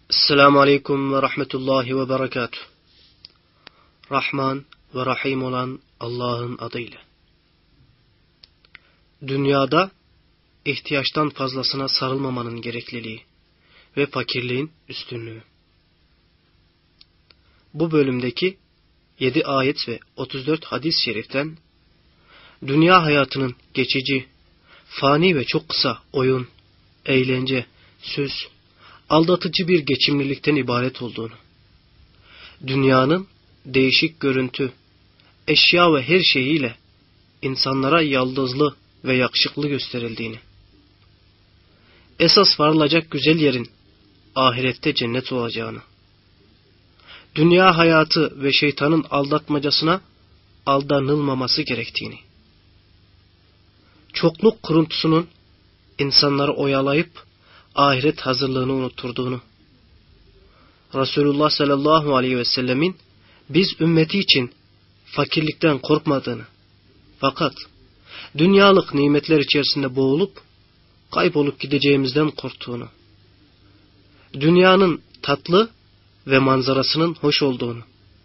Esselamu Aleyküm ve Rahmetullahi ve Berekatuhu. Rahman ve Rahim olan Allah'ın adıyla. Dünyada ihtiyaçtan fazlasına sarılmamanın gerekliliği ve fakirliğin üstünlüğü. Bu bölümdeki 7 ayet ve 34 hadis-i şeriften dünya hayatının geçici, fani ve çok kısa oyun, eğlence, söz, aldatıcı bir geçimlilikten ibaret olduğunu, dünyanın değişik görüntü, eşya ve her şeyiyle insanlara yaldızlı ve yakışıklı gösterildiğini, esas varılacak güzel yerin ahirette cennet olacağını, dünya hayatı ve şeytanın aldatmacasına aldanılmaması gerektiğini, çokluk kuruntusunun insanları oyalayıp ahiret hazırlığını unutturduğunu, Resulullah sallallahu aleyhi ve sellemin biz ümmeti için fakirlikten korkmadığını, fakat dünyalık nimetler içerisinde boğulup kaybolup gideceğimizden korktuğunu, dünyanın tatlı ve manzarasının hoş olduğunu,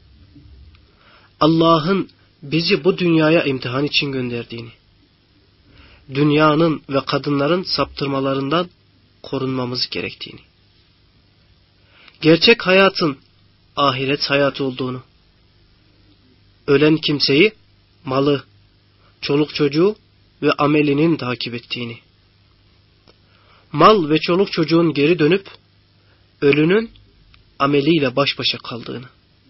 Allah'ın bizi bu dünyaya imtihan için gönderdiğini, dünyanın ve kadınların saptırmalarından korunmamız gerektiğini, gerçek hayatın ahiret hayatı olduğunu, ölen kimseyi malı, çoluk çocuğu ve amelinin takip ettiğini, mal ve çoluk çocuğun geri dönüp ölünün ameliyle baş başa kaldığını,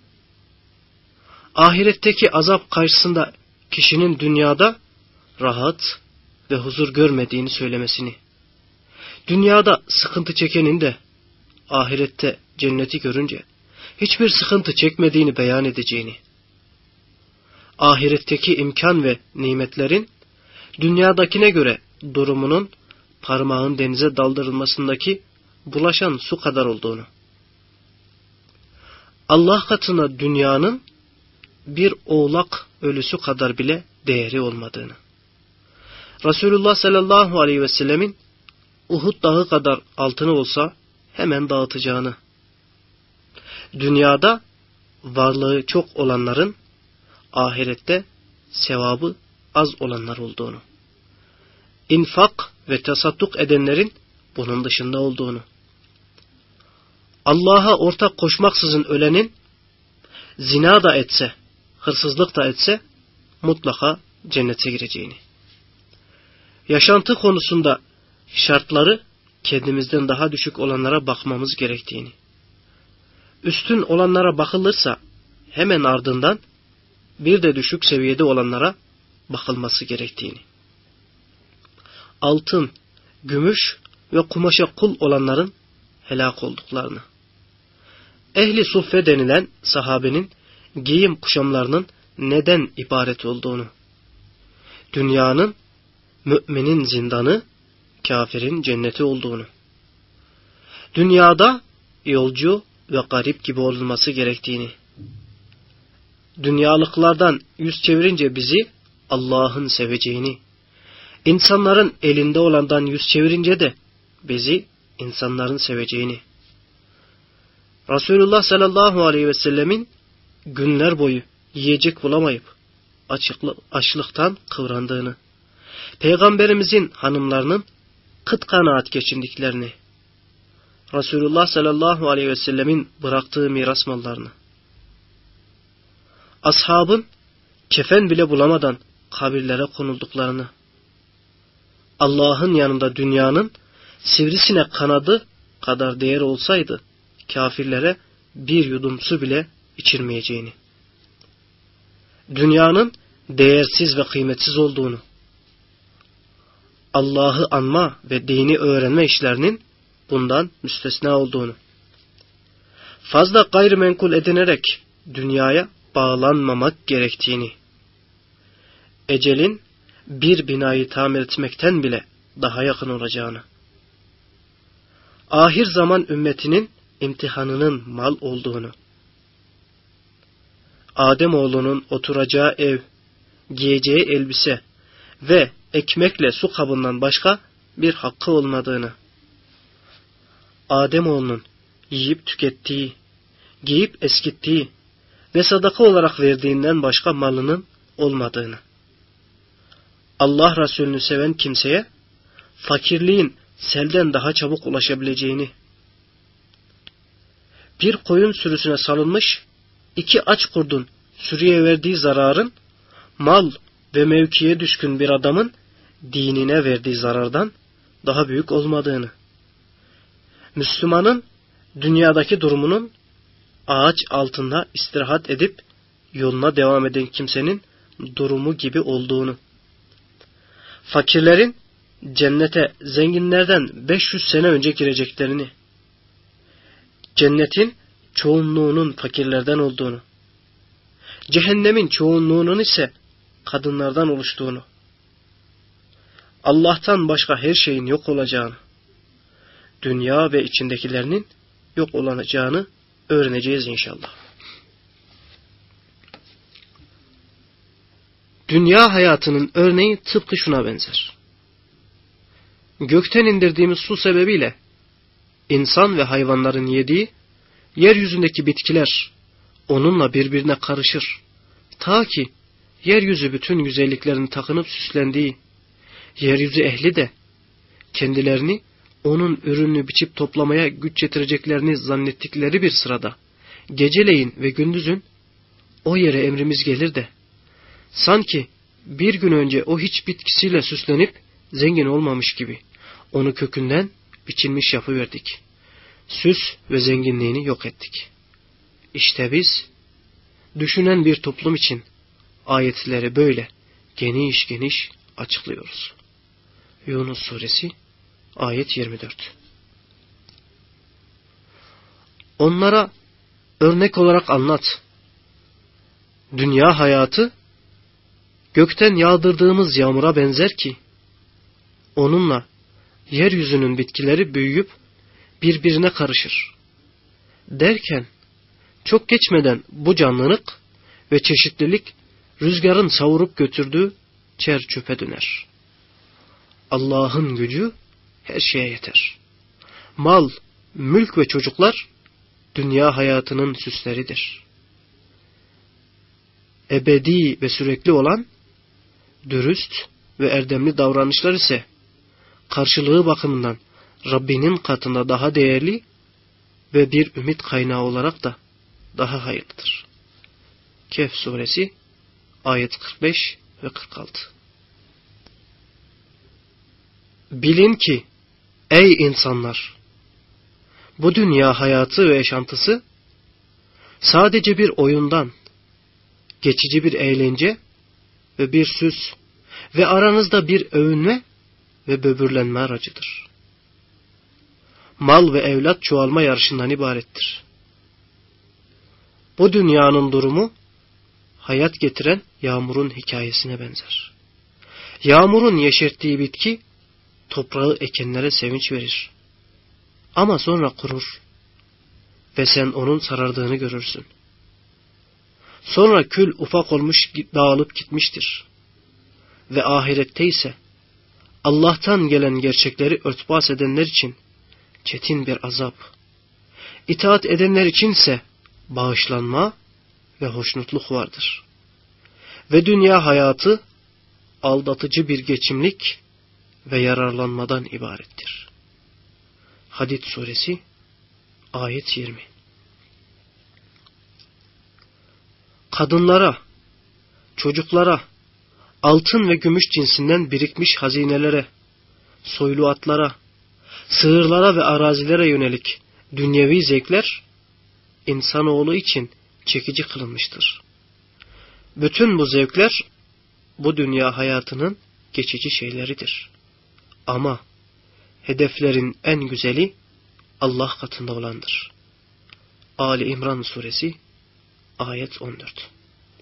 ahiretteki azap karşısında kişinin dünyada rahat ve huzur görmediğini söylemesini, dünyada sıkıntı çekenin de ahirette cenneti görünce hiçbir sıkıntı çekmediğini beyan edeceğini, ahiretteki imkan ve nimetlerin dünyadakine göre durumunun parmağın denize daldırılmasındaki bulaşan su kadar olduğunu, Allah katına dünyanın bir oğlak ölüsü kadar bile değeri olmadığını, Resulullah sallallahu aleyhi ve sellemin Uhud dağı kadar altını olsa hemen dağıtacağını, dünyada varlığı çok olanların ahirette sevabı az olanlar olduğunu, infak ve tasadduk edenlerin bunun dışında olduğunu, Allah'a ortak koşmaksızın ölenin zina da etse, hırsızlık da etse mutlaka cennete gireceğini, yaşantı konusunda şartları kendimizden daha düşük olanlara bakmamız gerektiğini, üstün olanlara bakılırsa hemen ardından bir de düşük seviyede olanlara bakılması gerektiğini, altın, gümüş ve kumaşa kul olanların helak olduklarını, ehli suffe denilen sahabenin giyim kuşamlarının neden ibaret olduğunu, dünyanın müminin zindanı, kafirin cenneti olduğunu, dünyada yolcu ve garip gibi olunması gerektiğini, dünyalıklardan yüz çevirince bizi Allah'ın seveceğini, insanların elinde olandan yüz çevirince de bizi insanların seveceğini, Resulullah sallallahu aleyhi ve sellemin günler boyu yiyecek bulamayıp açlıktan kıvrandığını, Peygamberimizin hanımlarının kıt kanaat geçindiklerini, Resulullah sallallahu aleyhi ve sellemin bıraktığı miras mallarını, ashabın kefen bile bulamadan kabirlere konulduklarını, Allah'ın yanında dünyanın sivrisinek kanadı kadar değer olsaydı kafirlere bir yudum su bile içirmeyeceğini, dünyanın değersiz ve kıymetsiz olduğunu, Allah'ı anma ve dini öğrenme işlerinin bundan müstesna olduğunu, fazla gayrimenkul edinerek dünyaya bağlanmamak gerektiğini, ecelin bir binayı tamir etmekten bile daha yakın olacağını, ahir zaman ümmetinin imtihanının mal olduğunu, Ademoğlunun oturacağı ev, giyeceği elbise ve ekmekle su kabından başka bir hakkı olmadığını, Ademoğlunun yiyip tükettiği, giyip eskittiği ve sadaka olarak verdiğinden başka malının olmadığını. Allah Resulü'nü seven kimseye fakirliğin selden daha çabuk ulaşabileceğini, bir koyun sürüsüne salınmış 2 aç kurdun sürüye verdiği zararın, mal ve mevkiye düşkün bir adamın dinine verdiği zarardan daha büyük olmadığını, Müslümanın dünyadaki durumunun ağaç altında istirahat edip yoluna devam eden kimsenin durumu gibi olduğunu, fakirlerin cennete zenginlerden 500 sene önce gireceklerini, cennetin çoğunluğunun fakirlerden olduğunu, cehennemin çoğunluğunun ise kadınlardan oluştuğunu, Allah'tan başka her şeyin yok olacağını, dünya ve içindekilerinin yok olacağını öğreneceğiz inşallah. Dünya hayatının örneği tıpkı şuna benzer. Gökten indirdiğimiz su sebebiyle insan ve hayvanların yediği, yeryüzündeki bitkiler onunla birbirine karışır. Ta ki yeryüzü bütün güzelliklerini takınıp süslendiği, yeryüzü ehli de kendilerini onun ürününü biçip toplamaya güç yetireceklerini zannettikleri bir sırada, geceleyin ve gündüzün o yere emrimiz gelir de, sanki bir gün önce o hiç bitkisiyle süslenip zengin olmamış gibi onu kökünden biçilmiş yapıverdik. Süs ve zenginliğini yok ettik. İşte biz, düşünen bir toplum için ayetleri böyle geniş geniş açıklıyoruz. Yunus Suresi ayet 24. Onlara örnek olarak anlat. Dünya hayatı gökten yağdırdığımız yağmura benzer ki onunla yeryüzünün bitkileri büyüyüp birbirine karışır. Derken çok geçmeden bu canlılık ve çeşitlilik rüzgarın savurup götürdüğü çer çöpe döner. Allah'ın gücü her şeye yeter. Mal, mülk ve çocuklar dünya hayatının süsleridir. Ebedi ve sürekli olan dürüst ve erdemli davranışlar ise karşılığı bakımından Rabbinin katında daha değerli ve bir ümit kaynağı olarak da daha hayırlıdır. Kehf suresi ayet 45 ve 46. Bilin ki ey insanlar, bu dünya hayatı ve yaşantısı sadece bir oyundan, geçici bir eğlence ve bir süs ve aranızda bir övünme ve böbürlenme aracıdır. Mal ve evlat çoğalma yarışından ibarettir. Bu dünyanın durumu hayat getiren yağmurun hikayesine benzer. Yağmurun yeşerttiği bitki toprağı ekenlere sevinç verir. Ama sonra kurur ve sen onun sarardığını görürsün. Sonra kül ufak olmuş dağılıp gitmiştir. Ve ahirette ise Allah'tan gelen gerçekleri örtbas edenler için çetin bir azap, itaat edenler içinse bağışlanma ve hoşnutluk vardır. Ve dünya hayatı aldatıcı bir geçimlik ve yararlanmadan ibarettir. Hadid suresi ayet 20. Kadınlara, çocuklara, altın ve gümüş cinsinden birikmiş hazinelere, soylu atlara, sığırlara ve arazilere yönelik dünyevi zevkler insanoğlu için çekici kılınmıştır. Bütün bu zevkler bu dünya hayatının geçici şeyleridir. Ama hedeflerin en güzeli Allah katında olandır. Ali İmran suresi ayet 14.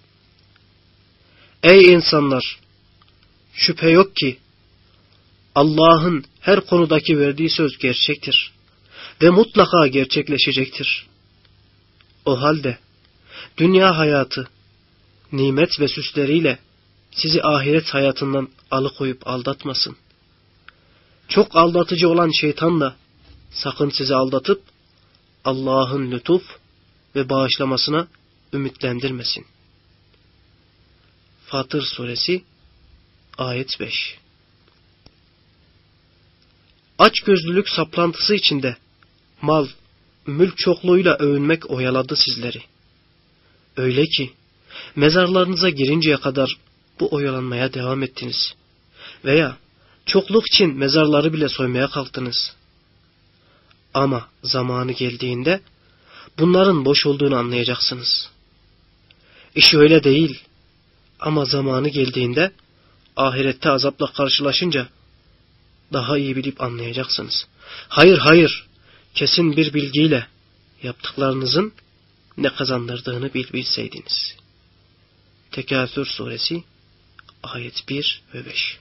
Ey insanlar! Şüphe yok ki Allah'ın her konudaki verdiği söz gerçektir ve mutlaka gerçekleşecektir. O halde dünya hayatı, nimet ve süsleriyle sizi ahiret hayatından alıkoyup aldatmasın. Çok aldatıcı olan şeytan da sakın sizi aldatıp Allah'ın lütuf ve bağışlamasına ümitlendirmesin. Fatır Suresi ayet 5. Açgözlülük saplantısı içinde mal, mülk çokluğuyla övünmek oyaladı sizleri. Öyle ki mezarlarınıza girinceye kadar bu oyalanmaya devam ettiniz. Veya çokluk için mezarları bile soymaya kalktınız. Ama zamanı geldiğinde bunların boş olduğunu anlayacaksınız. İş öyle değil. Ama zamanı geldiğinde ahirette azapla karşılaşınca daha iyi bilip anlayacaksınız. Hayır, kesin bir bilgiyle yaptıklarınızın ne kazandırdığını bilseydiniz. Tekâsür Suresi ayet 1 ve 5.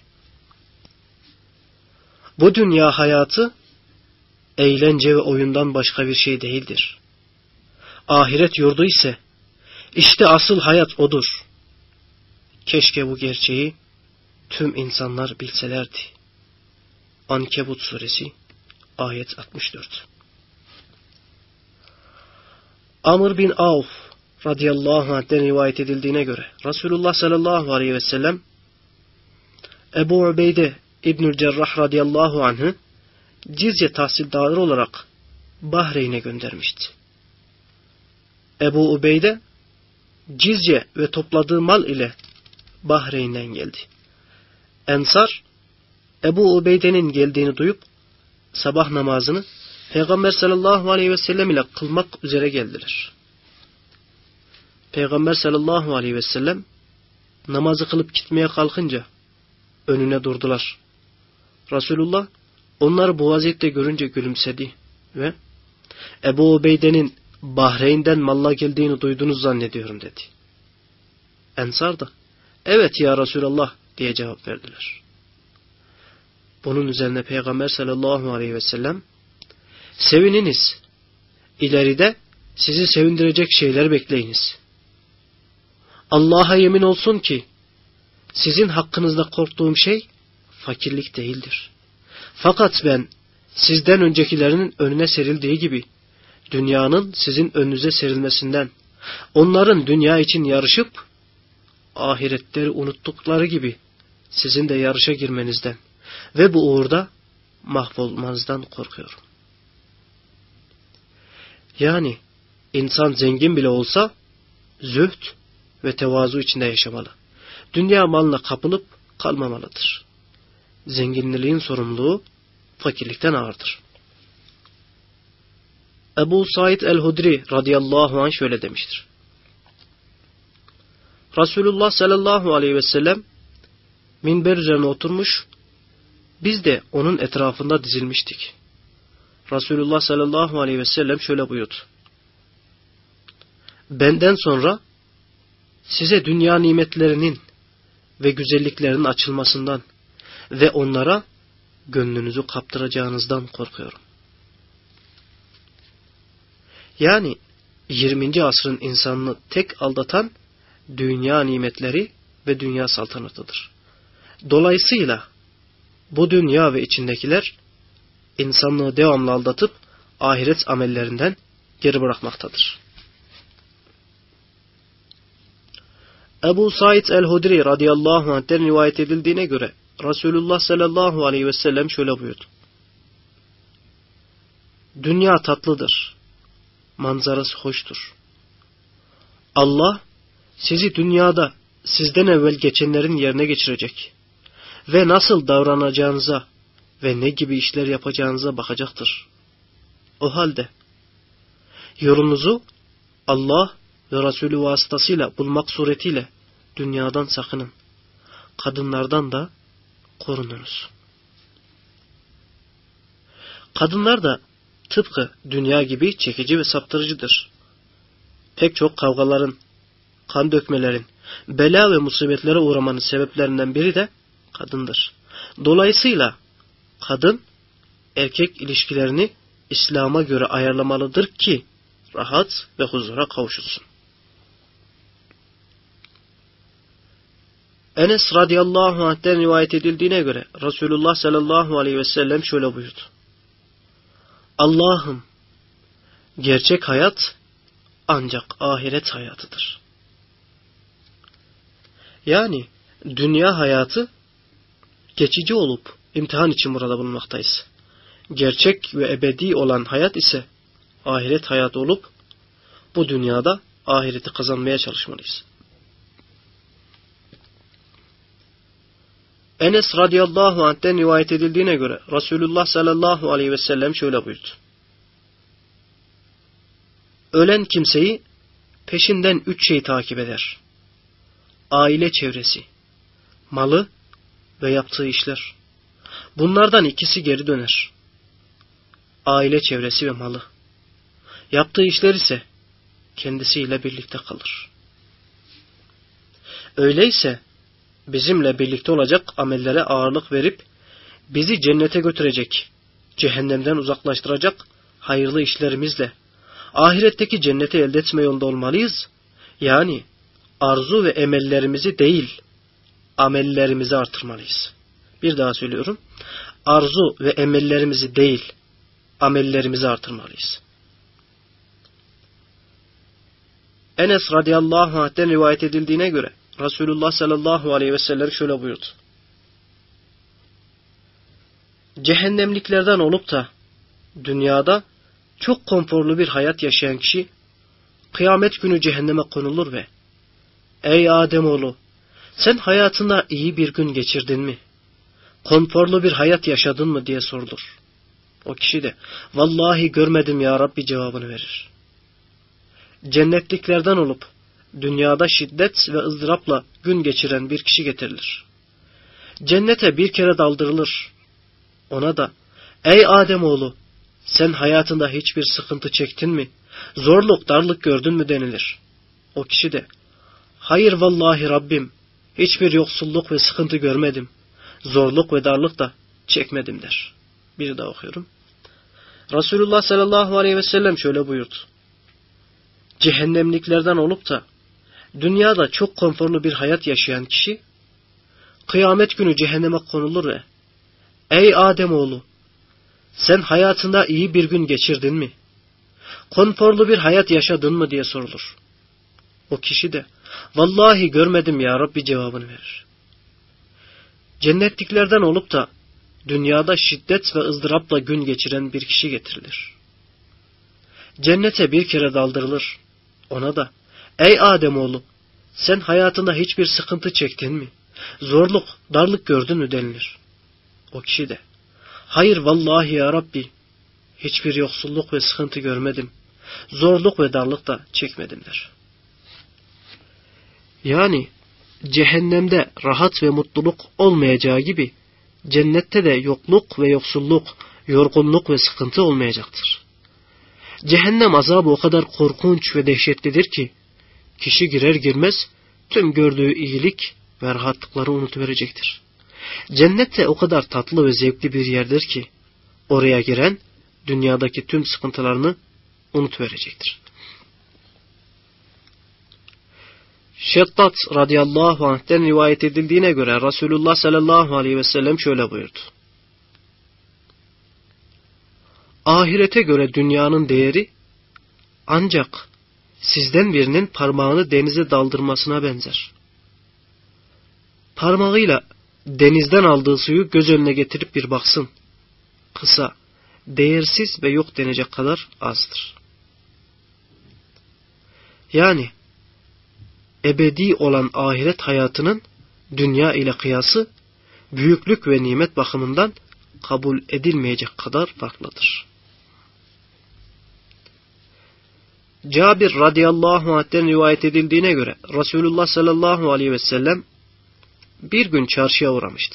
Bu dünya hayatı eğlence ve oyundan başka bir şey değildir. Ahiret yurdu ise işte asıl hayat odur. Keşke bu gerçeği tüm insanlar bilselerdi. Ankebut Suresi ayet 64. Amr bin Avf radıyallahu anh'ten rivayet edildiğine göre Resulullah sallallahu aleyhi ve sellem Ebu Ubeyde İbnül Cerrah radıyallahu anh'ı cizye tahsildarı olarak Bahreyn'e göndermişti. Ebu Ubeyde cizye ve topladığı mal ile Bahreyn'den geldi. Ensar Ebu Ubeyde'nin geldiğini duyup sabah namazını Peygamber sallallahu aleyhi ve sellem ile kılmak üzere geldiler. Peygamber sallallahu aleyhi ve sellem namazı kılıp gitmeye kalkınca önüne durdular. Resulullah onları bu vaziyette görünce gülümsedi ve Ebu Ubeyde'nin Bahreyn'den malla geldiğini duydunuz zannediyorum dedi. Ensar da evet ya Resulallah diye cevap verdiler. Bunun üzerine Peygamber sallallahu aleyhi ve sellem sevininiz, ileride sizi sevindirecek şeyler bekleyiniz. Allah'a yemin olsun ki sizin hakkınızda korktuğum şey fakirlik değildir. Fakat ben sizden öncekilerinin önüne serildiği gibi dünyanın sizin önünüze serilmesinden, onların dünya için yarışıp ahiretleri unuttukları gibi sizin de yarışa girmenizden ve bu uğurda mahvolmanızdan korkuyorum. Yani insan zengin bile olsa zühd ve tevazu içinde yaşamalı. Dünya malına kapılıp kalmamalıdır. Zenginliğin sorumluluğu fakirlikten ağırdır. Ebu Said el-Hudri radıyallahu anh şöyle demiştir. Resulullah sallallahu aleyhi ve sellem minber üzerine oturmuş, biz de onun etrafında dizilmiştik. Resulullah sallallahu aleyhi ve sellem şöyle buyurdu. Benden sonra size dünya nimetlerinin ve güzelliklerinin açılmasından ve onlara gönlünüzü kaptıracağınızdan korkuyorum. Yani 20. asrın insanını tek aldatan dünya nimetleri ve dünya saltanatıdır. Dolayısıyla bu dünya ve içindekiler insanlığı devamlı aldatıp ahiret amellerinden geri bırakmaktadır. Ebu Said el-Hudri radıyallahu anh'ten rivayet edildiğine göre Resulullah sallallahu aleyhi ve sellem şöyle buyurdu. Dünya tatlıdır. Manzarası hoştur. Allah sizi dünyada sizden evvel geçenlerin yerine geçirecek ve nasıl davranacağınıza ve ne gibi işler yapacağınıza bakacaktır. O halde yolunuzu Allah ve Resulü vasıtasıyla bulmak suretiyle dünyadan sakının. Kadınlardan da korununuz. Kadınlar da tıpkı dünya gibi çekici ve saptırıcıdır. Pek çok kavgaların, kan dökmelerin, bela ve musibetlere uğramanın sebeplerinden biri de kadındır. Dolayısıyla kadın erkek ilişkilerini İslam'a göre ayarlamalıdır ki rahat ve huzura kavuşulsun. Enes radıyallahu anh'ten rivayet edildiğine göre Resulullah sallallahu aleyhi ve sellem şöyle buyurdu. Allah'ım Gerçek hayat ancak ahiret hayatıdır. Yani dünya hayatı geçici olup imtihan için burada bulunmaktayız. Gerçek ve ebedi olan hayat ise ahiret hayatı olup bu dünyada ahireti kazanmaya çalışmalıyız. Enes radıyallahu anh'ten rivayet edildiğine göre Resulullah sallallahu aleyhi ve sellem şöyle buyurdu. Ölen kimseyi peşinden 3 şey takip eder. Aile çevresi, malı ve yaptığı işler. Bunlardan ikisi geri döner. Aile çevresi ve malı. Yaptığı işler ise kendisiyle birlikte kalır. Öyleyse bizimle birlikte olacak amellere ağırlık verip bizi cennete götürecek, cehennemden uzaklaştıracak hayırlı işlerimizle ahiretteki cenneti elde etme yolunda olmalıyız. Yani arzu ve emellerimizi değil, amellerimizi artırmalıyız. Bir daha söylüyorum. Arzu ve emellerimizi değil, amellerimizi artırmalıyız. Enes radıyallahu anh'ten rivayet edildiğine göre Resulullah sallallahu aleyhi ve sellem şöyle buyurdu. Cehennemliklerden olup da dünyada çok konforlu bir hayat yaşayan kişi kıyamet günü cehenneme konulur ve ey Ademoğlu, sen hayatında iyi bir gün geçirdin mi? Konforlu bir hayat yaşadın mı diye sorulur. O kişi de vallahi görmedim ya Rabbi cevabını verir. Cennetliklerden olup dünyada şiddet ve ızdırapla gün geçiren bir kişi getirilir. Cennete bir kere daldırılır. Ona da ey Ademoğlu, sen hayatında hiçbir sıkıntı çektin mi? Zorluk, darlık gördün mü denilir. O kişi de hayır vallahi Rabbim, hiçbir yoksulluk ve sıkıntı görmedim. Zorluk ve darlık da çekmedim der. Bir daha okuyorum. Resulullah sallallahu aleyhi ve sellem şöyle buyurdu. Cehennemliklerden olup da dünyada çok konforlu bir hayat yaşayan kişi kıyamet günü cehenneme konulur ve ey Ademoğlu, sen hayatında iyi bir gün geçirdin mi? Konforlu bir hayat yaşadın mı diye sorulur. O kişi de vallahi görmedim ya Rabbi cevabını verir. Cennetliklerden olup da dünyada şiddet ve ızdırapla gün geçiren bir kişi getirilir. Cennete bir kere daldırılır. Ona da ey Ademoğlu, sen hayatında hiçbir sıkıntı çektin mi? Zorluk, darlık gördün mü denilir. O kişi de hayır vallahi ya Rabbi, hiçbir yoksulluk ve sıkıntı görmedim. Zorluk ve darlık da çekmedim der. Yani cehennemde rahat ve mutluluk olmayacağı gibi cennette de yokluk ve yoksulluk, yorgunluk ve sıkıntı olmayacaktır. Cehennem azabı o kadar korkunç ve dehşetlidir ki kişi girer girmez tüm gördüğü iyilik ve rahatlıkları unutuverecektir. Cennet de o kadar tatlı ve zevkli bir yerdir ki oraya giren dünyadaki tüm sıkıntılarını unutuverecektir. Şeddat radıyallahu anh'ten rivayet edildiğine göre Resulullah sallallahu aleyhi ve sellem şöyle buyurdu. Ahirete göre dünyanın değeri ancak sizden birinin parmağını denize daldırmasına benzer. Parmağıyla denizden aldığı suyu göz önüne getirip bir baksın. Kısa, değersiz ve yok denecek kadar azdır. Yani ebedi olan ahiret hayatının dünya ile kıyası büyüklük ve nimet bakımından kabul edilmeyecek kadar farklıdır. Cabir radıyallahu anh'ten rivayet edildiğine göre Resulullah sallallahu aleyhi ve sellem bir gün çarşıya uğramıştı.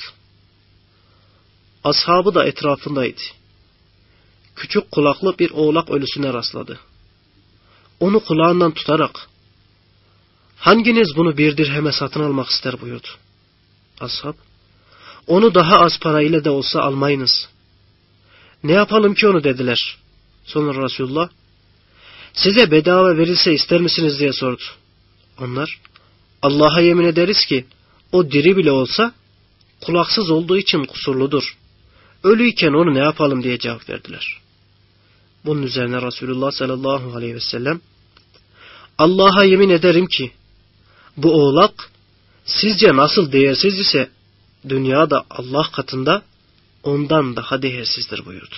Ashabı da etrafındaydı. Küçük kulaklı bir oğlak ölüsüne rastladı. Onu kulağından tutarak hanginiz bunu bir dirheme satın almak ister buyurdu. Ashab, onu daha az parayla da olsa almayınız. Ne yapalım ki onu dediler. Sonra Resulullah, size bedava verilse ister misiniz diye sordu. Onlar, Allah'a yemin ederiz ki o diri bile olsa kulaksız olduğu için kusurludur. Ölüyken onu ne yapalım diye cevap verdiler. Bunun üzerine Resulullah sallallahu aleyhi ve sellem, Allah'a yemin ederim ki bu oğlak sizce nasıl değersiz ise dünyada Allah katında ondan daha değersizdir buyurdu.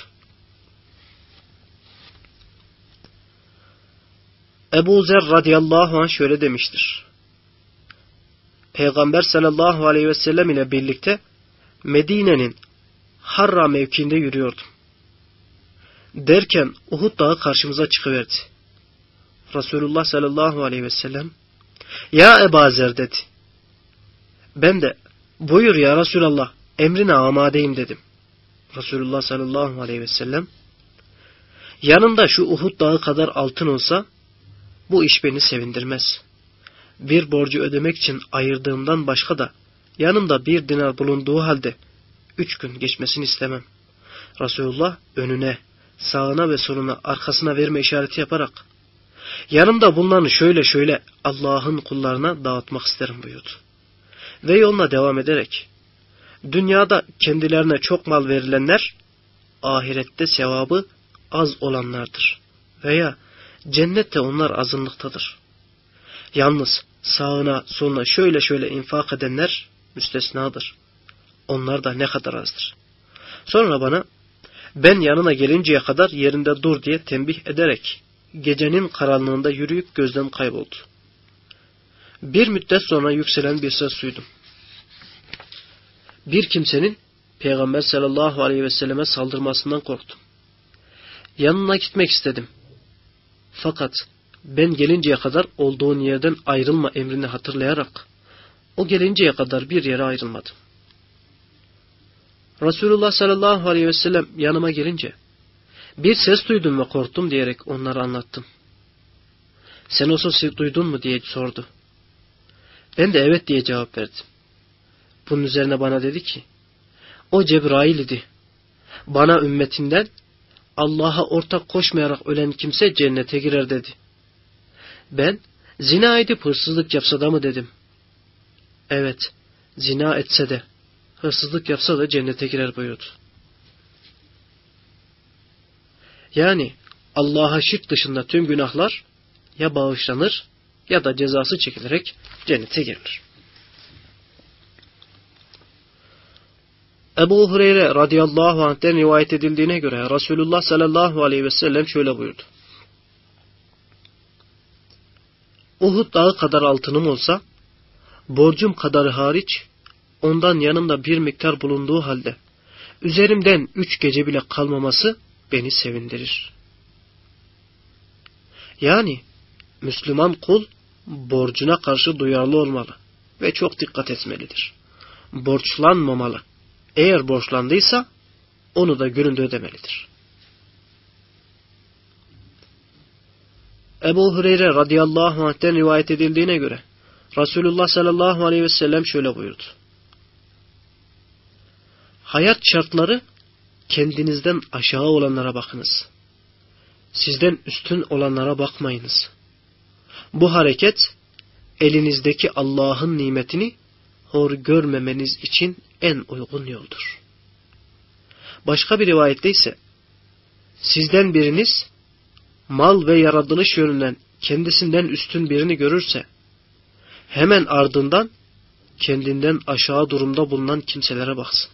Ebu Zer radıyallahu anh şöyle demiştir. Peygamber sallallahu aleyhi ve sellem ile birlikte Medine'nin Harra mevkiinde yürüyordum. Derken Uhud dağı karşımıza çıkıverdi. Resulullah sallallahu aleyhi ve sellem, ya Ebu Zer dedi. Ben de buyur ya Resulallah, emrine amadeyim dedim. Resulullah sallallahu aleyhi ve sellem, yanında şu Uhud dağı kadar altın olsa bu iş beni sevindirmez. Bir borcu ödemek için ayırdığımdan başka da yanımda 1 dinar bulunduğu halde 3 gün geçmesini istemem. Resulullah önüne, sağına ve soluna, arkasına verme işareti yaparak yanımda bunları şöyle Allah'ın kullarına dağıtmak isterim buyurdu. Ve yoluna devam ederek dünyada kendilerine çok mal verilenler ahirette sevabı az olanlardır. Veya cennette onlar azınlıktadır. Yalnız sağına soluna şöyle infak edenler müstesnadır. Onlar da ne kadar azdır. Sonra bana ben yanına gelinceye kadar yerinde dur diye tembih ederek gecenin karanlığında yürüyüp gözden kayboldu. Bir müddet sonra yükselen bir ses duydum. Bir kimsenin Peygamber sallallahu aleyhi ve selleme saldırmasından korktum. Yanına gitmek istedim. Fakat ben gelinceye kadar olduğun yerden ayrılma emrini hatırlayarak o gelinceye kadar bir yere ayrılmadım. Resulullah sallallahu aleyhi ve sellem yanıma gelince bir ses duydum ve korktum diyerek onlara anlattım. Sen o sesi duydun mu diye sordu. Ben de evet diye cevap verdim. Bunun üzerine bana dedi ki, o Cebrail idi. Bana ümmetinden Allah'a ortak koşmayarak ölen kimse cennete girer dedi. Ben zina edip hırsızlık yapsa da mı dedim. Evet, zina etse de hırsızlık yapsa da cennete girer buyurdu. Yani Allah'a şirk dışında tüm günahlar ya bağışlanır ya da cezası çekilerek cennete girilir. Ebu Hureyre radıyallahu anh'ten rivayet edildiğine göre Resulullah sallallahu aleyhi ve sellem şöyle buyurdu. Uhud dağı kadar altınım olsa, borcum kadarı hariç, ondan yanımda bir miktar bulunduğu halde, üzerimden 3 gece bile kalmaması beni sevindirir. Yani, Müslüman kul, borcuna karşı duyarlı olmalı ve çok dikkat etmelidir. Borçlanmamalı. Eğer borçlandıysa, onu da gününde ödemelidir. Ebu Hureyre radıyallahu anh'ten rivayet edildiğine göre Resulullah sallallahu aleyhi ve sellem şöyle buyurdu. Hayat şartları kendinizden aşağı olanlara bakınız. Sizden üstün olanlara bakmayınız. Bu hareket elinizdeki Allah'ın nimetini hor görmemeniz için en uygun yoldur. Başka bir rivayette ise sizden biriniz mal ve yaratılış yönünden kendisinden üstün birini görürse hemen ardından kendinden aşağı durumda bulunan kimselere baksın.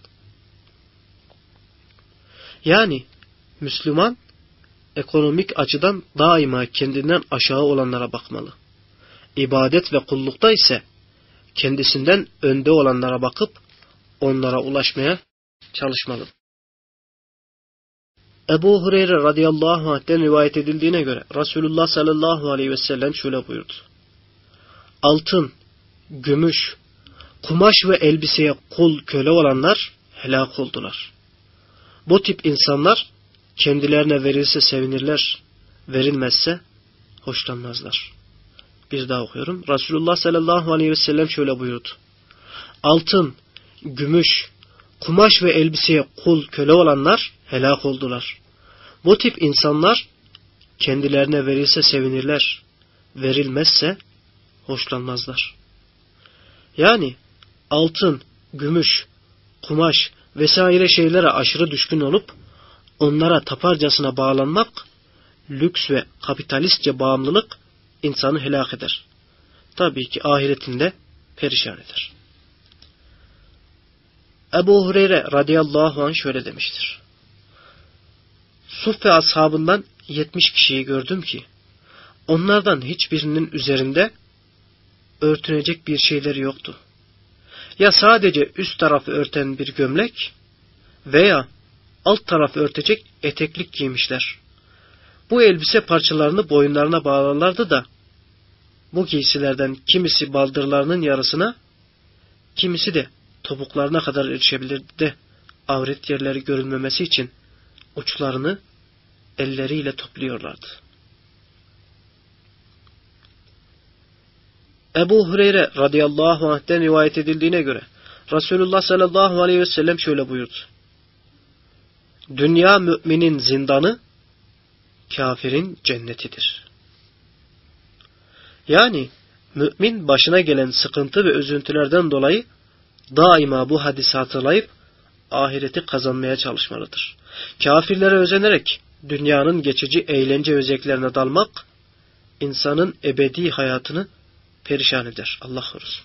Yani Müslüman ekonomik açıdan daima kendinden aşağı olanlara bakmalı. İbadet ve kullukta ise kendisinden önde olanlara bakıp onlara ulaşmaya çalışmalı. Ebu Hureyre radıyallahu anh'ten rivayet edildiğine göre Resulullah sallallahu aleyhi ve sellem şöyle buyurdu. Altın, gümüş, kumaş ve elbiseye kul köle olanlar helak oldular. Bu tip insanlar kendilerine verilse sevinirler, verilmezse hoşlanmazlar. Bir daha okuyorum. Resulullah sallallahu aleyhi ve sellem şöyle buyurdu. Altın, gümüş, kumaş ve elbiseye kul köle olanlar helak oldular. Bu tip insanlar kendilerine verilse sevinirler, verilmezse hoşlanmazlar. Yani altın, gümüş, kumaş vesaire şeylere aşırı düşkün olup onlara taparcasına bağlanmak lüks ve kapitalistçe bağımlılık insanı helak eder. Tabii ki ahiretinde perişan eder. Ebu Hureyre radıyallahu anh şöyle demiştir. Suffe ashabından 70 kişiyi gördüm ki onlardan hiçbirinin üzerinde örtünecek bir şeyleri yoktu. Ya sadece üst tarafı örten bir gömlek veya alt tarafı örtecek eteklik giymişler. Bu elbise parçalarını boyunlarına bağlarlardı da bu giysilerden kimisi baldırlarının yarısına, kimisi de topuklarına kadar erişebilirdi de avret yerleri görülmemesi için uçlarını elleriyle topluyorlardı. Ebu Hureyre radıyallahu anh'ten rivayet edildiğine göre Resulullah sallallahu aleyhi ve sellem şöyle buyurdu. Dünya müminin zindanı, kafirin cennetidir. Yani mümin başına gelen sıkıntı ve üzüntülerden dolayı daima bu hadisi hatırlayıp ahireti kazanmaya çalışmalıdır. Kafirlere özenerek dünyanın geçici eğlence ve zevklerine dalmak insanın ebedi hayatını perişan eder. Allah korusun.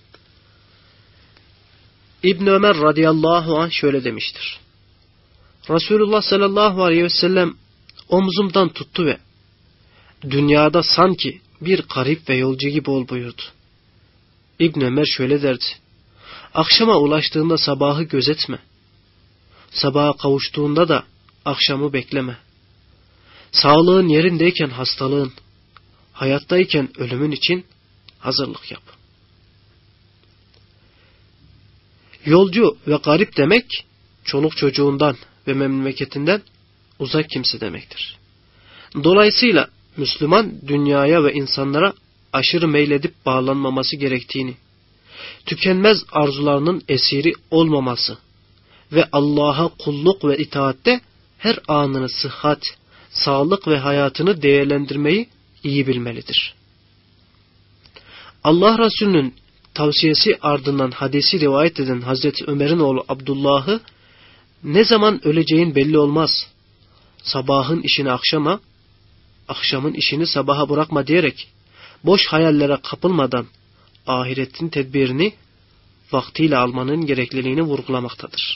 İbn Ömer radıyallahu anh şöyle demiştir. Resulullah sallallahu aleyhi ve sellem omzumdan tuttu ve dünyada sanki bir garip ve yolcu gibi ol buyurdu. İbn Ömer şöyle derdi. Akşama ulaştığında sabahı gözetme. Sabaha kavuştuğunda da akşamı bekleme. Sağlığın yerindeyken hastalığın, hayattayken ölümün için hazırlık yap. Yolcu ve garip demek, çoluk çocuğundan ve memleketinden uzak kimse demektir. Dolayısıyla Müslüman dünyaya ve insanlara aşırı meyledip bağlanmaması gerektiğini, tükenmez arzularının esiri olmaması ve Allah'a kulluk ve itaatte her anını sıhhat, sağlık ve hayatını değerlendirmeyi iyi bilmelidir. Allah Resulü'nün tavsiyesi ardından hadisi rivayet eden Hazreti Ömer'in oğlu Abdullah'ı ne zaman öleceğin belli olmaz. Sabahın işini akşama, akşamın işini sabaha bırakma diyerek boş hayallere kapılmadan ahiretin tedbirini vaktiyle almanın gerekliliğini vurgulamaktadır.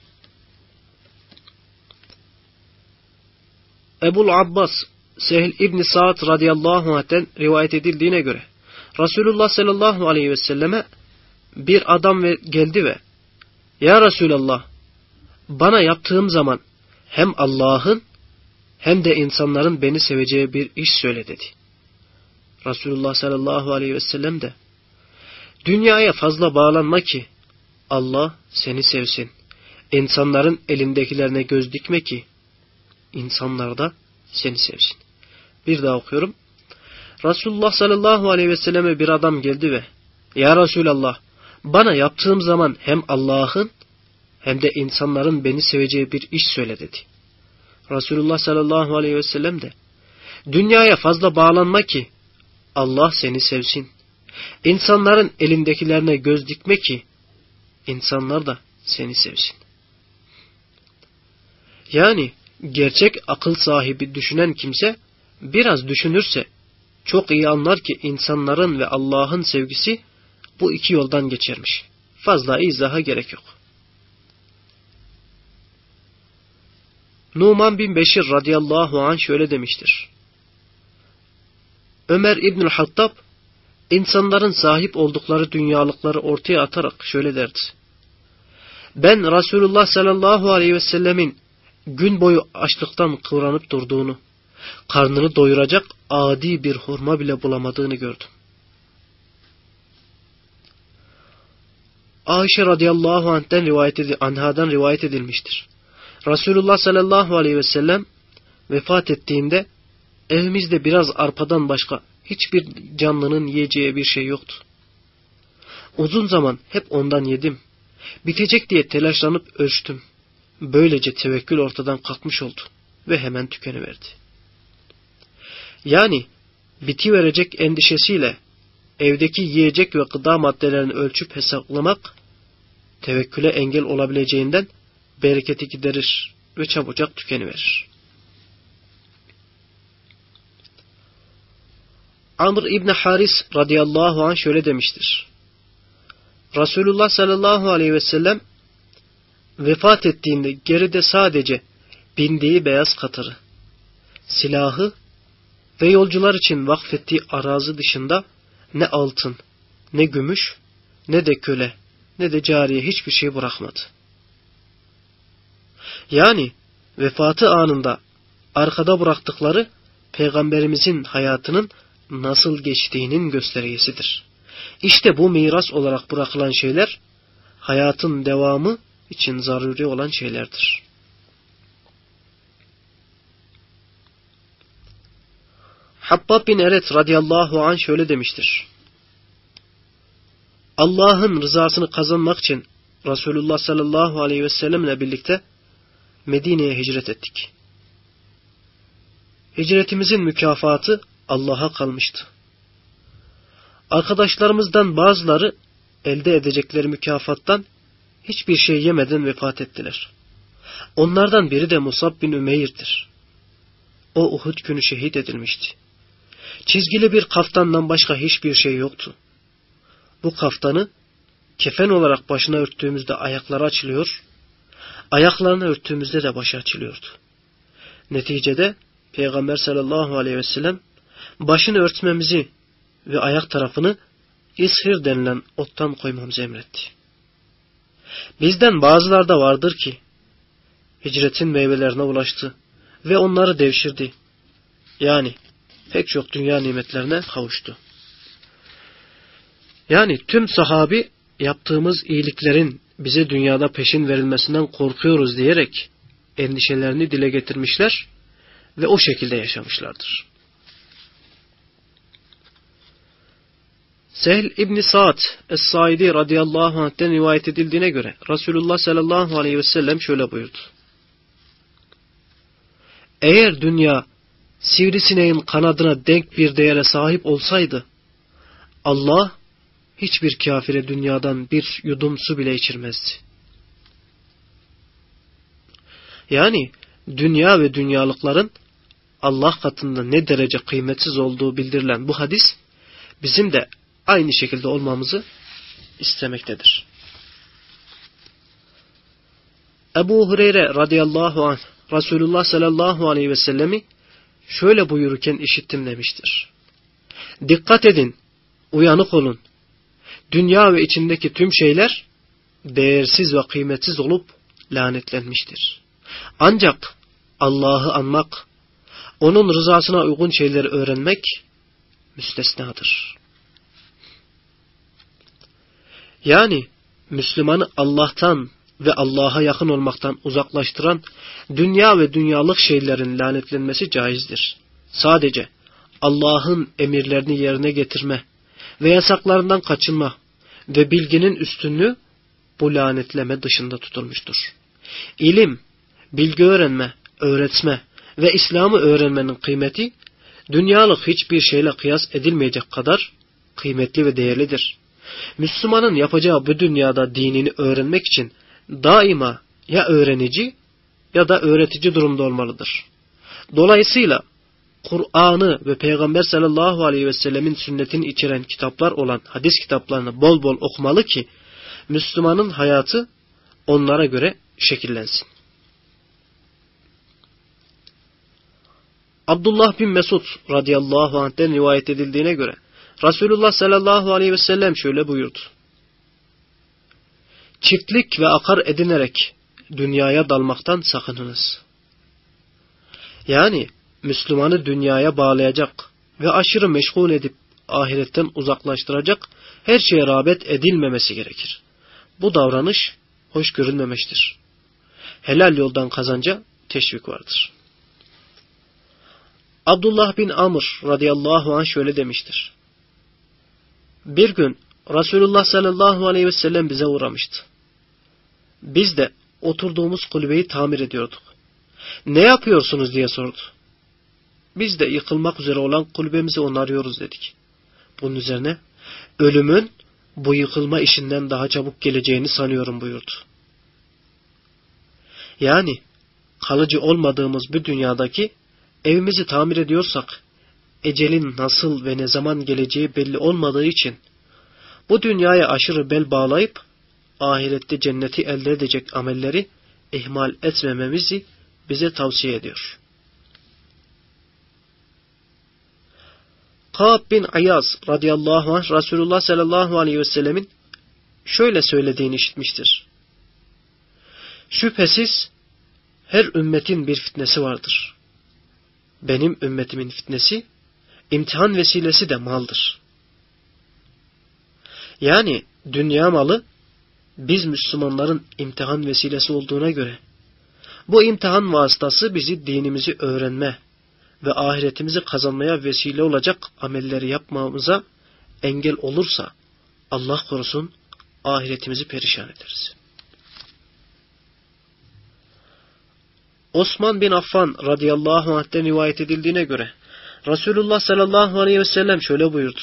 Ebul Abbas Sehl İbn Sa'd radıyallahu anh'ten rivayet edildiğine göre Resulullah sallallahu aleyhi ve selleme bir adam geldi ve Ya Resulallah, bana yaptığım zaman hem Allah'ın hem de insanların beni seveceği bir iş söyle dedi. Resulullah sallallahu aleyhi ve sellem de dünyaya fazla bağlanma ki Allah seni sevsin. İnsanların elindekilerine göz dikme ki insanlar da seni sevsin. Bir daha okuyorum. Resulullah sallallahu aleyhi ve selleme bir adam geldi ve Ya Resulallah, bana yaptığım zaman hem Allah'ın hem de insanların beni seveceği bir iş söyle dedi. Resulullah sallallahu aleyhi ve sellem de dünyaya fazla bağlanma ki Allah seni sevsin. İnsanların elindekilerine göz dikme ki insanlar da seni sevsin. Yani gerçek akıl sahibi düşünen kimse biraz düşünürse çok iyi anlar ki insanların ve Allah'ın sevgisi bu iki yoldan geçermiş. Fazla izaha gerek yok. Numan bin Beşir radıyallahu anh şöyle demiştir. Ömer İbnül Hattab insanların sahip oldukları dünyalıkları ortaya atarak şöyle derdi. Ben Resulullah sallallahu aleyhi ve sellemin gün boyu açlıktan kıvranıp durduğunu, karnını doyuracak adi bir hurma bile bulamadığını gördüm. Ayşe radıyallahu anhadan rivayet edilmiştir. Resulullah sallallahu aleyhi ve sellem vefat ettiğinde evimizde biraz arpadan başka hiçbir canlının yiyeceği bir şey yoktu. Uzun zaman hep ondan yedim. Bitecek diye telaşlanıp ölçtüm. Böylece tevekkül ortadan kalkmış oldu ve hemen tükeniverdi. Yani bitiverecek endişesiyle evdeki yiyecek ve gıda maddelerini ölçüp hesaplamak tevekküle engel olabileceğinden bereketi giderir ve çabucak tükeniverir. Amr İbni Haris radıyallahu anh şöyle demiştir. Resulullah sallallahu aleyhi ve sellem vefat ettiğinde geride sadece bindiği beyaz katırı, silahı ve yolcular için vakfettiği arazi dışında ne altın, ne gümüş, ne de köle, ne de cariye hiçbir şey bırakmadı. Yani vefatı anında arkada bıraktıkları Peygamberimizin hayatının nasıl geçtiğinin göstergesidir. İşte bu miras olarak bırakılan şeyler hayatın devamı için zaruri olan şeylerdir. Habbab bin Eret radıyallahu anh şöyle demiştir. Allah'ın rızasını kazanmak için Resulullah sallallahu aleyhi ve sellemle birlikte Medine'ye hicret ettik. Hicretimizin mükafatı Allah'a kalmıştı. Arkadaşlarımızdan bazıları elde edecekleri mükafattan hiçbir şey yemeden vefat ettiler. Onlardan biri de Musab bin Ümeyr'dir. O Uhud günü şehit edilmişti. Çizgili bir kaftandan başka hiçbir şey yoktu. Bu kaftanı kefen olarak başına örttüğümüzde ayakları açılıyor, ayaklarını örttüğümüzde de başı açılıyordu. Neticede Peygamber sallallahu aleyhi ve sellem başını örtmemizi ve ayak tarafını ishir denilen ottan koymamızı emretti. Bizden bazıları da vardır ki hicretin meyvelerine ulaştı ve onları devşirdi. Yani pek çok dünya nimetlerine kavuştu. Yani tüm sahabi yaptığımız iyiliklerin bize dünyada peşin verilmesinden korkuyoruz diyerek endişelerini dile getirmişler ve o şekilde yaşamışlardır. Sehl İbni Sa'd Es-Saidi radıyallahu anh'ten rivayet edildiğine göre Resulullah sallallahu aleyhi ve sellem şöyle buyurdu. Eğer dünya sivrisineğin kanadına denk bir değere sahip olsaydı, Allah hiçbir kafire dünyadan bir yudum su bile içirmezdi. Yani dünya ve dünyalıkların Allah katında ne derece kıymetsiz olduğu bildirilen bu hadis bizim de aynı şekilde olmamızı istemektedir. Ebu Hureyre radıyallahu anh Resulullah sallallahu aleyhi ve sellemi şöyle buyururken işittim demiştir. Dikkat edin, uyanık olun. Dünya ve içindeki tüm şeyler değersiz ve kıymetsiz olup lanetlenmiştir. Ancak Allah'ı anmak, onun rızasına uygun şeyleri öğrenmek müstesnadır. Yani Müslümanı Allah'tan ve Allah'a yakın olmaktan uzaklaştıran dünya ve dünyalık şeylerin lanetlenmesi caizdir. Sadece Allah'ın emirlerini yerine getirme ve yasaklarından kaçınma ve bilginin üstünlüğü bu lanetleme dışında tutulmuştur. İlim, bilgi öğrenme, öğretme ve İslam'ı öğrenmenin kıymeti dünyalık hiçbir şeyle kıyas edilmeyecek kadar kıymetli ve değerlidir. Müslümanın yapacağı bu dünyada dinini öğrenmek için daima ya öğrenici ya da öğretici durumda olmalıdır. Dolayısıyla Kur'an'ı ve Peygamber sallallahu aleyhi ve sellemin sünnetini içeren kitaplar olan hadis kitaplarını bol bol okumalı ki Müslümanın hayatı onlara göre şekillensin. Abdullah bin Mesud radıyallahu anh'ten rivayet edildiğine göre Resulullah sallallahu aleyhi ve sellem şöyle buyurdu. Çiftlik ve akar edinerek dünyaya dalmaktan sakınınız. Yani Müslümanı dünyaya bağlayacak ve aşırı meşgul edip ahiretten uzaklaştıracak her şeye rağbet edilmemesi gerekir. Bu davranış hoş görülmemiştir. Helal yoldan kazanca teşvik vardır. Abdullah bin Amr radıyallahu anh şöyle demiştir. Bir gün Resulullah sallallahu aleyhi ve sellem bize uğramıştı. Biz de oturduğumuz kulübeyi tamir ediyorduk. Ne yapıyorsunuz diye sordu. Biz de yıkılmak üzere olan kulübemizi onarıyoruz dedik. Bunun üzerine ölümün bu yıkılma işinden daha çabuk geleceğini sanıyorum buyurdu. Yani kalıcı olmadığımız bu dünyadaki evimizi tamir ediyorsak ecelin nasıl ve ne zaman geleceği belli olmadığı için bu dünyaya aşırı bel bağlayıp ahirette cenneti elde edecek amelleri ihmal etmememizi bize tavsiye ediyor. Kâb bin Ayaz radıyallahu anh Resulullah sallallahu aleyhi ve sellemin şöyle söylediğini işitmiştir. Şüphesiz her ümmetin bir fitnesi vardır. Benim ümmetimin fitnesi, imtihan vesilesi de maldır. Yani dünya malı biz Müslümanların imtihan vesilesi olduğuna göre bu imtihan vasıtası bizi dinimizi öğrenme ve ahiretimizi kazanmaya vesile olacak amelleri yapmamıza engel olursa Allah korusun ahiretimizi perişan ederiz. Osman bin Affan radıyallahu anh'ten rivayet edildiğine göre Resulullah sallallahu aleyhi ve sellem şöyle buyurdu.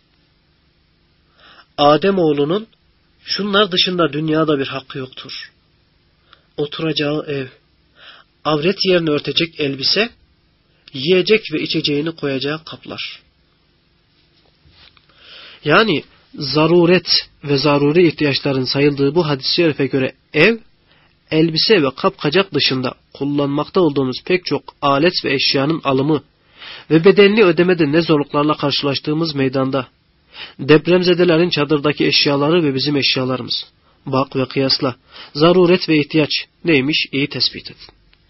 Ademoğlunun şunlar dışında dünyada bir hakkı yoktur. Oturacağı ev, avret yerini örtecek elbise, yiyecek ve içeceğini koyacağı kaplar. Yani zaruret ve zaruri ihtiyaçların sayıldığı bu hadis-i şerife göre ev, elbise ve kapkacak dışında kullanmakta olduğumuz pek çok alet ve eşyanın alımı ve bedelini ödemede ne zorluklarla karşılaştığımız meydanda, depremzedelerin çadırdaki eşyaları ve bizim eşyalarımız, bak ve kıyasla, zaruret ve ihtiyaç neymiş iyi tespit edin.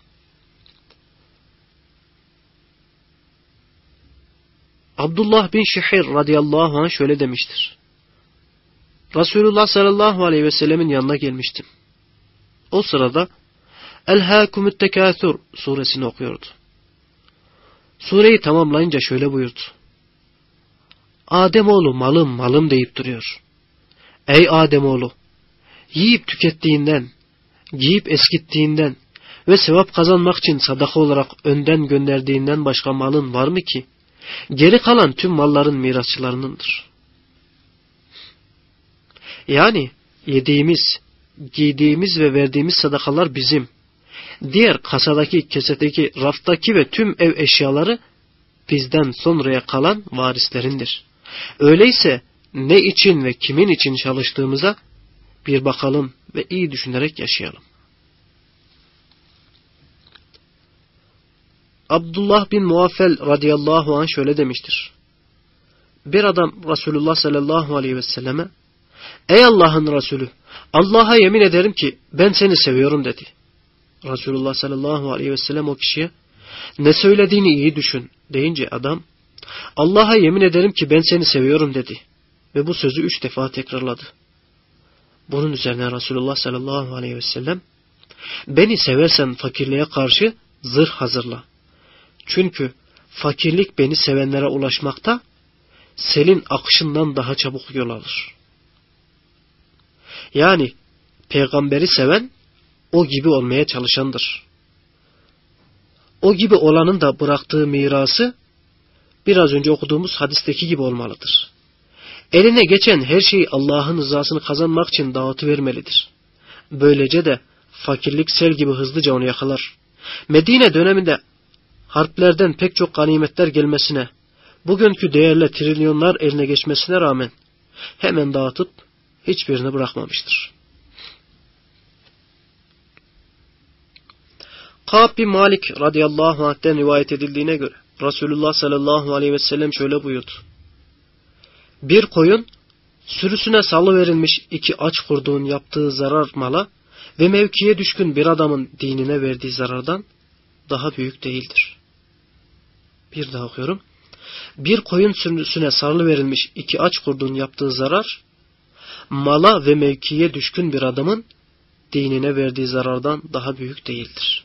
Abdullah bin Şihir radıyallahu anh şöyle demiştir. Resulullah sallallahu aleyhi ve sellemin yanına gelmiştim. O sırada Elhâkumut tekâthur suresini okuyordu. Sureyi tamamlayınca şöyle buyurdu. Ademoğlu malım malım deyip duruyor. Ey Ademoğlu, yiyip tükettiğinden, giyip eskittiğinden ve sevap kazanmak için sadaka olarak önden gönderdiğinden başka malın var mı ki? Geri kalan tüm malların mirasçılarınındır. Yani yediğimiz, giydiğimiz ve verdiğimiz sadakalar bizim. Diğer kasadaki, kesedeki, raftaki ve tüm ev eşyaları bizden sonraya kalan varislerindir. Öyleyse ne için ve kimin için çalıştığımıza bir bakalım ve iyi düşünerek yaşayalım. Abdullah bin Muaffel radıyallahu anh şöyle demiştir. Bir adam Resulullah sallallahu aleyhi ve selleme, ey Allah'ın Resulü, Allah'a yemin ederim ki ben seni seviyorum dedi. Resulullah sallallahu aleyhi ve sellem o kişiye, ne söylediğini iyi düşün deyince adam, Allah'a yemin ederim ki ben seni seviyorum dedi. Ve bu sözü 3 defa tekrarladı. Bunun üzerine Resulullah sallallahu aleyhi ve sellem, beni seversen fakirliğe karşı zırh hazırla. Çünkü fakirlik beni sevenlere ulaşmakta, selin akışından daha çabuk yol alır. Yani peygamberi seven, o gibi olmaya çalışandır. O gibi olanın da bıraktığı mirası, biraz önce okuduğumuz hadisteki gibi olmalıdır. Eline geçen her şeyi Allah'ın rızasını kazanmak için dağıtıvermelidir. Böylece de fakirlik sel gibi hızlıca onu yakalar. Medine döneminde harplerden pek çok ganimetler gelmesine, bugünkü değerle trilyonlar eline geçmesine rağmen hemen dağıtıp hiçbirini bırakmamıştır. Kâb bin Malik radıyallahu anh'ten rivayet edildiğine göre Resulullah sallallahu aleyhi ve sellem şöyle buyurdu. Bir koyun sürüsüne salıverilmiş 2 aç kurduğun yaptığı zarar mala ve mevkiye düşkün bir adamın dinine verdiği zarardan daha büyük değildir. Bir daha okuyorum. Bir koyun sürüsüne salıverilmiş 2 aç kurduğun yaptığı zarar, mala ve mevkiye düşkün bir adamın dinine verdiği zarardan daha büyük değildir.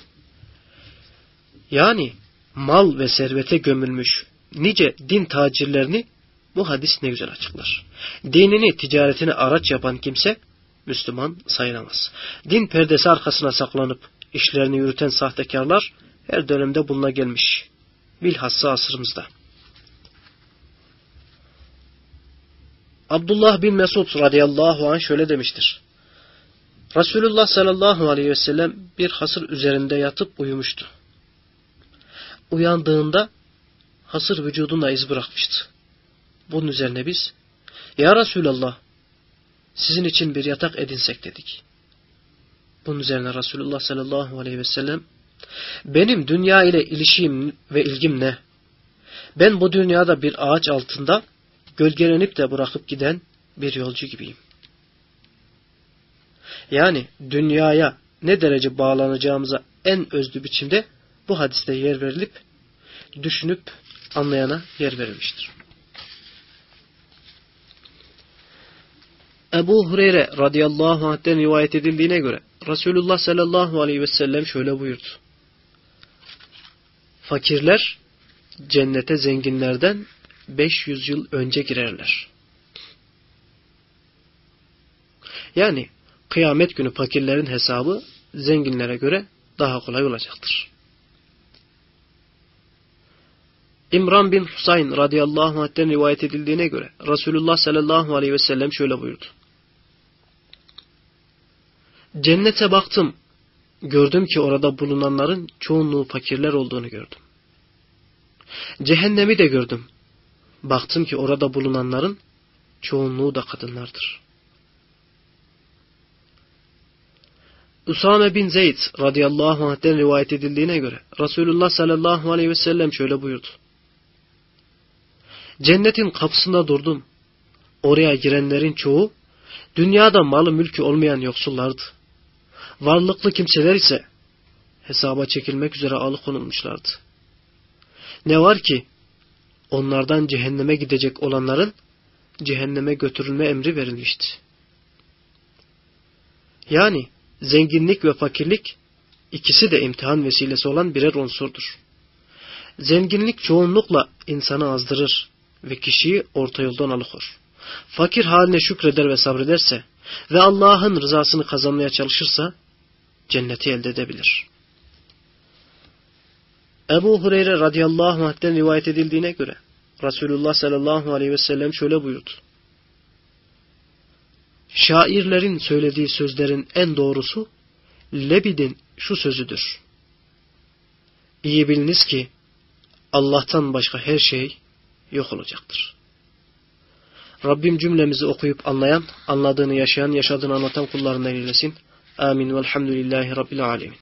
Yani mal ve servete gömülmüş nice din tacirlerini bu hadis ne güzel açıklar. Dinini, ticaretini araç yapan kimse Müslüman sayılamaz. Din perdesi arkasına saklanıp işlerini yürüten sahtekarlar her dönemde bununla gelmiş. Bilhassa asrımızda. Abdullah bin Mesud radıyallahu anh şöyle demiştir. Resulullah sallallahu aleyhi ve sellem bir hasır üzerinde yatıp uyumuştu. Uyandığında hasır vücudunda iz bırakmıştı. Bunun üzerine biz, "Ya Resulallah, sizin için bir yatak edinsek" dedik. Bunun üzerine Resulullah sallallahu aleyhi ve sellem, "Benim dünya ile ilişkim ve ilgim ne? Ben bu dünyada bir ağaç altında gölgelenip de bırakıp giden bir yolcu gibiyim." Yani dünyaya ne derece bağlanacağımıza en özlü biçimde bu hadiste yer verilip, düşünüp anlayana yer verilmiştir. Ebu Hureyre radıyallahu anh'ten rivayet edildiğine göre Resulullah sallallahu aleyhi ve sellem şöyle buyurdu: "Fakirler cennete zenginlerden 500 yıl önce girerler." Yani kıyamet günü fakirlerin hesabı zenginlere göre daha kolay olacaktır. İmran bin Husayn radıyallahu anh'ten rivayet edildiğine göre Resulullah sallallahu aleyhi ve sellem şöyle buyurdu: "Cennete baktım, gördüm ki orada bulunanların çoğunluğu fakirler olduğunu gördüm. Cehennemi de gördüm, baktım ki orada bulunanların çoğunluğu da kadınlardır." Usame bin Zeyd radıyallahu anh'ten rivayet edildiğine göre Resulullah sallallahu aleyhi ve sellem şöyle buyurdu: "Cennetin kapısında durdum. Oraya girenlerin çoğu dünyada malı mülkü olmayan yoksullardı. Varlıklı kimseler ise hesaba çekilmek üzere alıkonulmuşlardı. Ne var ki onlardan cehenneme gidecek olanların cehenneme götürülme emri verilmişti." Yani zenginlik ve fakirlik ikisi de imtihan vesilesi olan birer unsurdur. Zenginlik çoğunlukla insanı azdırır ve kişiyi orta yoldan alıkor. Fakir haline şükreder ve sabrederse ve Allah'ın rızasını kazanmaya çalışırsa cenneti elde edebilir. Ebu Hureyre radıyallahu anh'ten rivayet edildiğine göre Resulullah sallallahu aleyhi ve sellem şöyle buyurdu: "Şairlerin söylediği sözlerin en doğrusu Lebid'in şu sözüdür: İyi biliniz ki Allah'tan başka her şey yok olacaktır." Rabbim cümlemizi okuyup anlayan, anladığını yaşayan, yaşadığını anlatan kullarından eylesin. Amin. Velhamdülillahi Rabbil alemin.